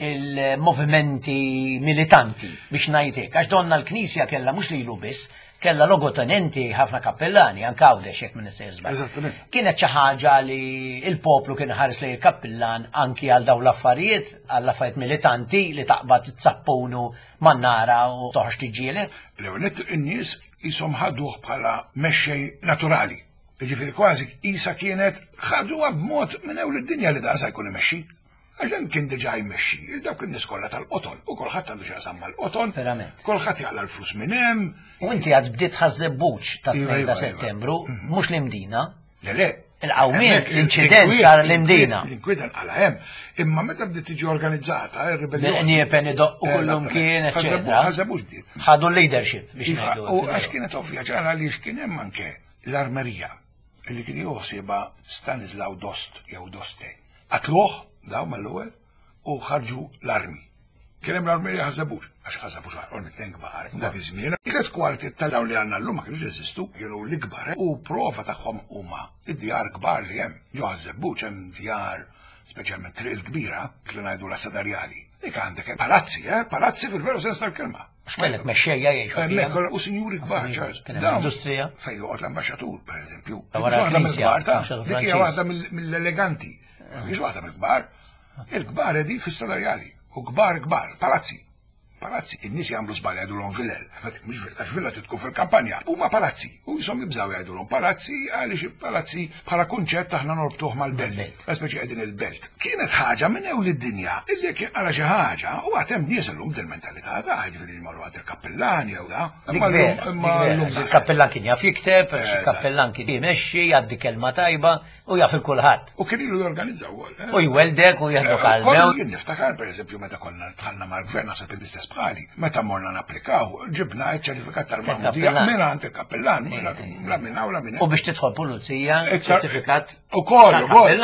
il-movimenti militanti biex ngħidlek, għax donna l-Knisja kellha mhux lilu biss, kella logotenenti ħafna kappellani, anke għawdex jekk minister żball. Eżattament. Kienet xi ħaġa li il-poplu kien ħares lejn il-kappellan anki għal dawn l-affarijiet, għall affarijiet militanti li taqbad tsappunu man-nara u toħroġ tiġġieled. L-ewwel in-nies qishom ħaduh bħala mexxej naturali. Jiġifieri kważi qisha kienet ħaduha b'mod minn ewwel id-dinja li daqsa jkun imexxi. Għaxan kien diġà jmexxi, dawk in-nies kollha tal-qoton, u kulħadd għandu x'jaqsam mal-qoton, kulħadd jaqla l-flus minn hemm. U inti għad bdiet ħażebbuġ ta' tnejn ta' Settembru, mhux l-imdina. Le le, Il-qawmien, l-inċident sar l-imdina. L-inkwiet għala hemm, imma meta bdiet tiġi organizzata ir-ribellioni. Niepen idoqqu kullum kien, eċetera. Ħażebux din. Ħadu l-leadership biex Iva, ngħidu. u għax kienet ovvja ċara li kien hemm anke l-armerija li kien joħsiba Stanislaw Dost jew Doste. Qatluh daw mal-ewwel u ħarġu l-armi. Kien hemm l-armerija ħażebux, għax ħażebux ornitejn kbar. Dak iż-żmien tliet kwarti tal-dawn li għandna llum ma kienux jeżistu, kienu l-ikbar u prova tagħhom huma id-djar kbar li hemm. Ġo ħażebux hemm djar speċjalment triq il-kbira li ngħidu la Sadarjali. Dik għandek palazzi, eh? Palazzi fil-veru sens tal-kelma. X'mellek mexxejja jgħixu Hemmhekk u sinjuri kbar ċars. Kien hemm industrija. Fejn joqgħod l-ambaxxatur, pereżempju. Wara l-Knisja, Dik hija waħda mill-eleganti. Mhix waħda mill-kbar. Il-kbar di fis-Sadarjali. U kbar kbar, palazzi. Palazzi, in-nies jagħmlu żball jgħidulhom villel. Mhux villa, villa titkun fil-kampanja. Huma palazzi. U jisom jibżaw jgħidulhom palazzi għaliex palazzi bħala kunċett aħna norbtuh mal-belt. Speċi qegħdin il-belt. Kienet ħaġa minn ewl id-dinja illi kien ara xi ħaġa u għad hemm nies illum del-mentalità ta' ġifieri jmorru għad il-kappellani jew da. Il-kappellan kien jaf jikteb, il-kappellan kien jimexxi, jgħaddi kelma tajba u jaf il-kulħadd. U kien ilu jorganizzaw. U jweldek u jieħdu kalmew. Jien niftakar pereżempju meta konna dħalna mal-gvern naħseb l-istess bħali, meta morna napplikaw, ġibna ċ-ċertifikat tal-mamudija minn għand il-kappellan, la minna u la minna. U biex tidħol pulizija, ċertifikat u koll, u koll,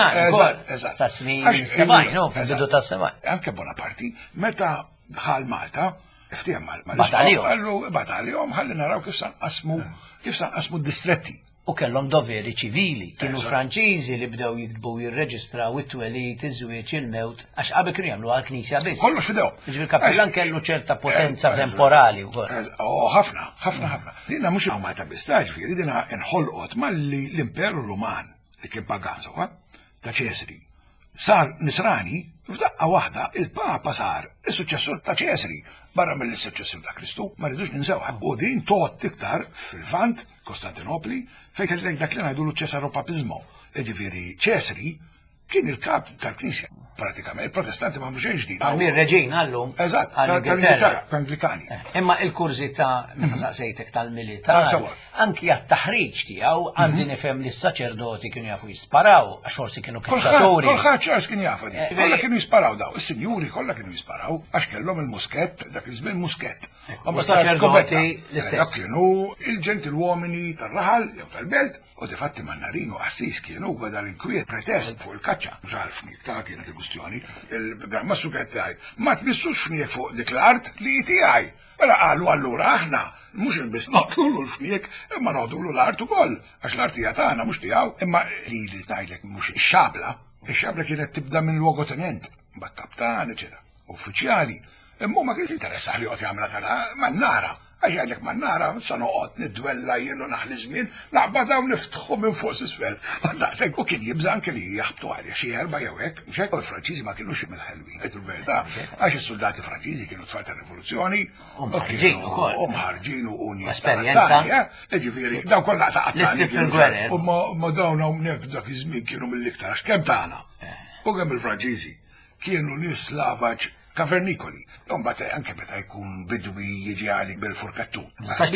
sa' snin sebgħin, u fil-bidu ta' sebgħin. Anke Bonaparte, meta bħal Malta, ftiem Malta, Bataljom. Bataljom, ħalli naraw kif san qasmu, kif san qasmu d-distretti. U kellhom doveri ċivili, kienu Franċiżi li bdew jiktbu jirreġistraw it-twelid, iż-żwieġ, il-mewt, għax qabel kienu jagħmlu għall-Knisja biss. Kollox fidew. Ġifieri kappellan kellu ċerta potenza temporali wkoll. Oh, ħafna, ħafna, ħafna. Dinha mhux hawn Malta biss, ġifieri dinha inħolqot malli l-Imperu Ruman li kien pagan sewwa ta' Ċesri sar Nisrani, f'daqqa waħda il-Papa sar is-suċċessur ta' Ċesri barra mill-suċċessur ta' Kristu, ma rridux ninsewha. U din tot iktar fil-Vant, Kostantinopli, fejn kellek dak li ngħidulu ċesaropapizmo. Ġifieri Ċesri kien il-kap tal-Knisja. Pratikament, il-protestanti ma' mhux ġdid. Għalmir reġin għallum. Eżatt, tal-Ingilterra, Anglikani. Imma il-kurzita, meta saqsejtek tal-militar, anki għat-taħriġ tiegħu għandi nifhem li s-saċerdoti kienu jafu jisparaw, għax forsi kienu kaċċatori. Kolħadd ċars kien jafu di. Kollha kienu jisparaw daw, is-sinjuri kollha kienu jisparaw, għax kellhom il-muskett, dak iż-żmien muskett. U s-saċerdoti l-istess. Kienu il-ġentiluomini tar-raħal jew tal-belt, u difatti Mannarino Assis kienu għada l-inkwiet pretest fuq il-kaċċa. Mhux għalfnik ta' kienet il-kustjoni, il-gramma sukket tiegħi. Ma tmissux fniek fuq dik l-art li tiegħi. Mela qalu allura aħna mhux il-biss naqtlu l-fniek, imma noħdu l-art ukoll, għax l-art hija tagħna mhux tiegħu. Imma li li ngħidlek mhux ix-xabla, ix-xabla kienet tibda minn luogotenent, mbagħad kaptan, eċetera, uffiċjali. Imma ma kienx interessa li qed jagħmilha tara man-nara. Għax għalek ma nara, sa noqgħod nidwella jienu naħli żmien, laqba dawn niftħu minn fuq isfel. Daqshekk u kien jibża anke li jaħbtu għalja xi erba' jew hekk, mhux hekk il-Franċiżi ma kinux mill-ħelwin. Qed il-verità, għax is-soldati Franċiżi kienu tfal tar-rivoluzzjoni, u mħarġin ukoll. U mħarġin u nies esperjenza. Ġifieri dawn kollha ta' L-istif fil-gwerer. U ma dawn hawnhekk dak iż-żmien kienu mill-iktar għax kemm tagħna. U kemm il-Franċiżi kienu nies slavaġ kavernikoli. Mbagħad anke meta jkun bidwi jiġi għalik bil-furkattun.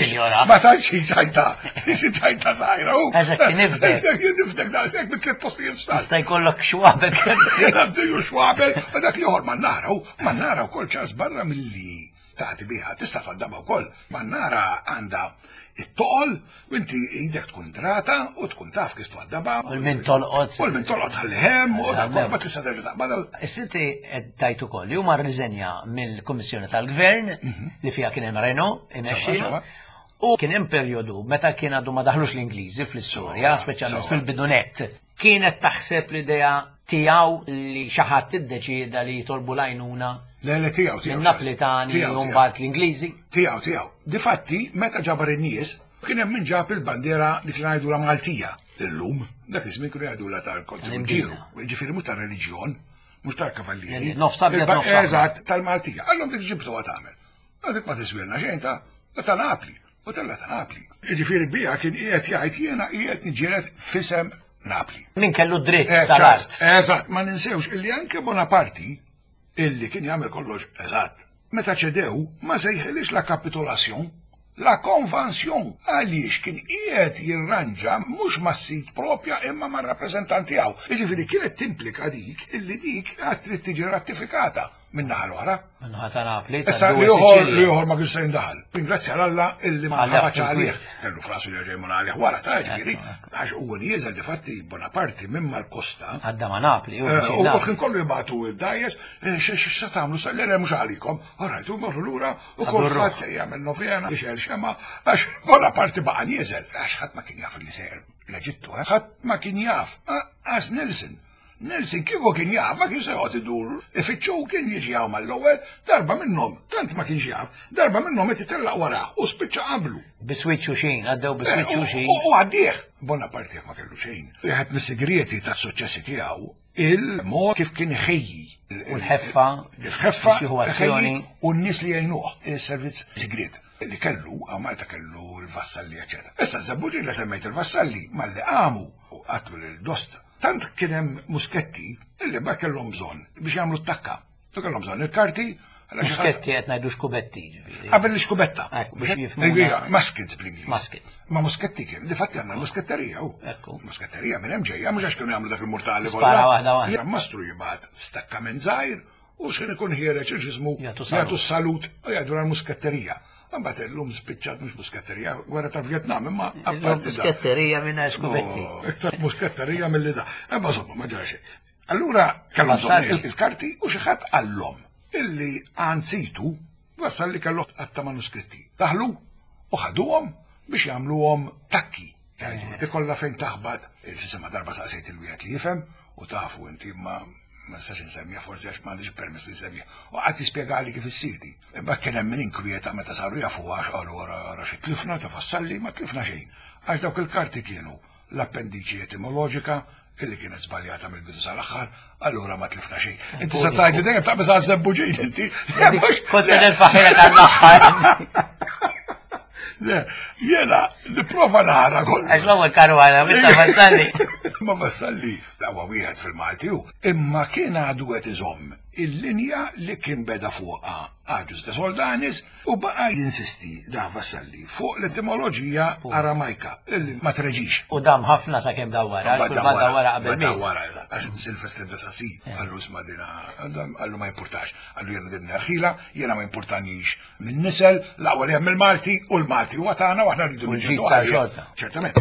Ma tantx ċajta, ċajta żgħira hu. Għaxek kien nifdek. Nifdek daqshekk bit-tliet postijiet stal. Jista' jkollok xwabel. Għabdu xwabel, ma dak li ieħor ma naraw, ma nara wkoll ċars barra milli tagħti biha, tista' twaddabha wkoll. Ma nara għandha it-toqol, u inti idek tkun drata u tkun taf kif twaddabha. U l-min tolqot. U l-min tolqot ħallihem u ma tista' terġa' taqbad. Is-sinti tajt ukoll li huma rriżenja mill-Kummissjoni tal-Gvern li fiha kien hemm Renault imexxi. U kien hemm perjodu meta kien għadu ma daħlux l-Ingliżi fl-istorja, speċjalment fil-bidunet. Kienet taħseb l-idea tiegħu li xi ħadd iddeċieda li jitolbu l-għajnuna Le tiegħu tiegħu. Napolitani u mbagħad l-Ingliżi. Tiegħu tiegħu. Difatti meta ġabar in-nies kien hemm min ġab il-bandiera dik li ngħidulha Maltija. Illum dak iż-żmien kienu jgħidulha tal-kontinġieru, ġifieri mhux tar-reliġjon, mhux tal-kavallieri. Nofs abjad nofs. Eżatt, tal-Maltija. Allhom dik ġibtu għad tagħmel. Dik ma tiswilna xejn ta' ta' Napli, u tella ta' Napli. Ġifieri bija kien qiegħed jgħid jiena qiegħed niġġieled fisem Napli. Min kellu dritt tal-art. Eżatt, ma ninsewx illi anke Bonaparte illi kien jagħmel kollox eżatt. Meta ċedew ma sejħilix la kapitolazzjon La konvansjon għaliex kien qiegħed jirranġa mhux mas-sit propja imma mar-rappreżentanti għaw. Jiġifieri kienet timplika dik illi dik għad trid tiġi rattifikata min-naħa l-oħra. Minnaħa ta' Napli. Issa li ieħor ma kienx se jindaħal. Ringrazzja Alla illi ma ħabax għalih. Kellu frasu li ġej għalih wara ta' ġifieri għax huwa nieżel difatti Bonaparte minn mal-kosta. Għadda ma' Napli. U kien kollu jibgħatu id-dajjes x'se tagħmlu sal-lera mhux għalikom. Orajt, u morru lura u kulħadd jagħmel novena biex xema għax Bonaparte baqa' nieżel għax ħadd ma kien jaf li seher l-Eġittu, ħadd ma kien jaf. Għas Nelson. Nelson kieku kien jaf, ma kien seħot idur, ifittxu kien jiġi għaw mal-ewwel, darba minnhom, tant ma kienx jaf, darba minnhom qed itellaq warah u spiċċa qablu. Biswiċċu xejn, għaddew biswiċċu xejn. U għaddieħ, Bonaparte ma kellu xejn. Wieħed mis-sigreti tas-suċċessi tiegħu il-mod kif kien ħejji. U l-ħeffa, il-ħeffa, azzjoni u n-nies li jgħinuh, il-servizz sigret. Li kellu, għaw Malta kellu l-vassalli, eccetera. Issa Zabbuġi li semmejt il-vassalli, mal-li għamu u għatlu l-dost. Tant kien hemm musketti illi ma kellhom bżonn biex jagħmlu t-takka. Tu kellhom bżonn il-karti. Musketti qed ngħidu xkubetti. Qabel l-xkubetta. Biex jifhmu. Muskets bl-Ingliż. Muskets. Ma muschetti kien, li fatti għandna musketterija hu. Musketterija minn hemm ġejja mhux għax kienu jagħmlu dak il-murtali kollha. Spara waħda waħda. Mastru jibgħat stakka minn żgħir u x'kien ikun ħiereġ il-ġismu jagħtu salut u jgħidu l-musketterija. Għambat l-lum spiċċat mux musketterija, għara ta' Vietnam, imma għabbat musketterija minna xkubetti. Iktar musketterija mill-li da. Imma zomma, ma ġaraxi. Allura, kallu il-karti u xieħat għallom, illi għanzitu, vassalli kallu għatta manuskritti. Taħlu u ħaduhom biex jagħmluhom takki. Ikolla fejn taħbat, il-sistema darba saqsejt il-wieħed li jifhem u tafu inti ma ma nistax insemmija forsi għax m'għandix permess li nsemmija. U qatt jispjegali kif issiri. Imma kien hemm min inkwieta meta saru jafu għax qalu wara xi tlifna ta' fassalli ma tlifna xejn. Għax dawk il-karti kienu l-appendiċi etimoloġika illi kienet żbaljata mill-bidu sal-aħħar, allura ma tlifna xejn. Inti se tgħid li dejjem taqbeż għal Zabbuġin inti. Kont se nilfaħilek għall-aħħar. Jena, niprofa naħra koll. Għax l-ewwel karwana, mista Vassalli. Ma Vassalli, l-għawa wieħed fil-Malti hu, imma kien għadu qed iżomm il-linja li kien beda fuqha Agius de Soldanis u baqa jinsisti da Vassalli fuq l-etimoloġija aramajka, ma treġix. U dam ħafna sakemm dawwara, għax kull dawwara qabel min. Dawwara, għax Silvestre de Sassi, għallu isma' dina, għallu ma importax, għallu jena din arħila, jena ma importanix minn nisel, l-aqwa li hemm il-Malti u l-Malti u għatana u aħna rridu nġidu xorta. Ċertament.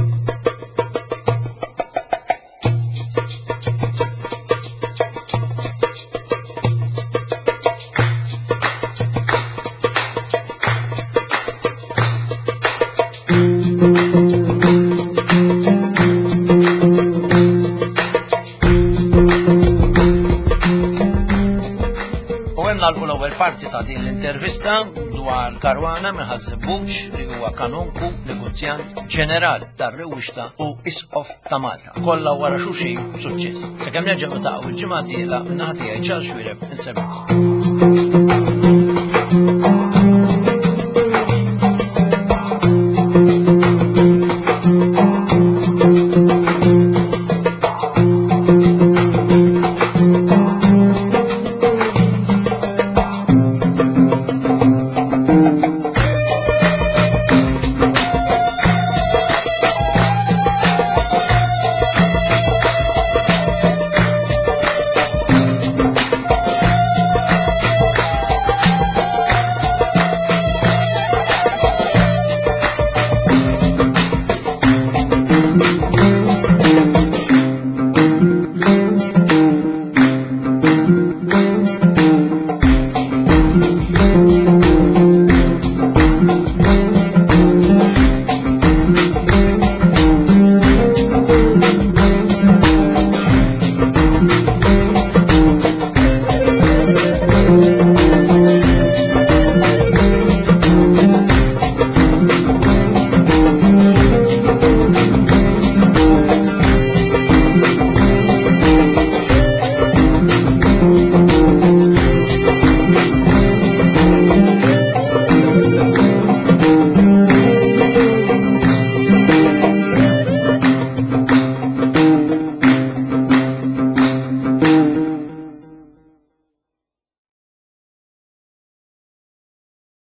Parti ta' din l-intervista dwar Karwana minn Ħażebbuġ li huwa kanonku negozjant ġenerali tar-Rewwixta u Isqof ta' Malta. Kollha wara xulxin suċċess. Sakemm nerġgħu niltaqgħu il-ġimgħa d-dieħla minn naħa tiegħi Charles Xwireb insemmi.